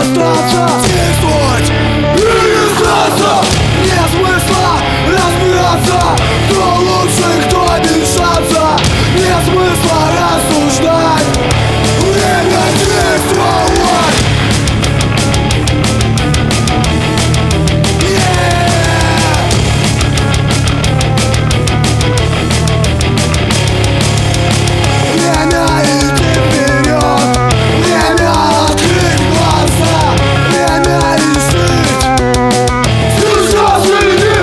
остаться, действовать и не сдаться. Нет смысла разбираться, кто лучше, кто без шанса. Нет смысла рассуждать, время действовать. Время идти вперед, время открыть глаза, время решить. Сейчас среди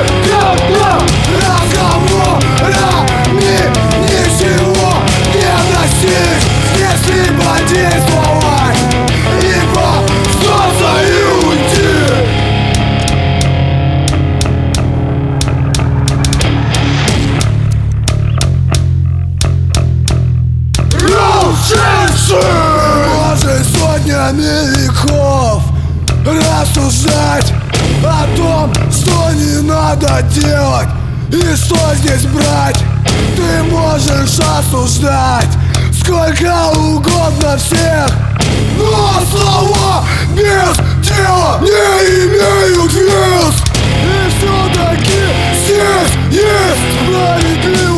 разговорами ничего не достичь. Здесь либо действовать, либо сдаться и уйти. Может сотнями веков рассуждать о том, что не надо делать и что здесь брать. Ты можешь осуждать сколько угодно всех, но слова без дела не имеют вес. И все-таки здесь есть справедливость.